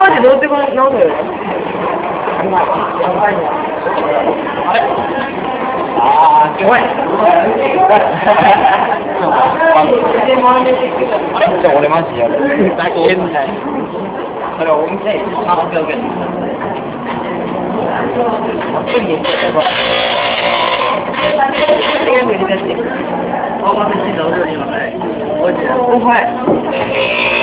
マジどうやってこの直すよ。あれあー、怖い。じゃあ俺マジやる。だけ変だよ。それお店で300円。我快。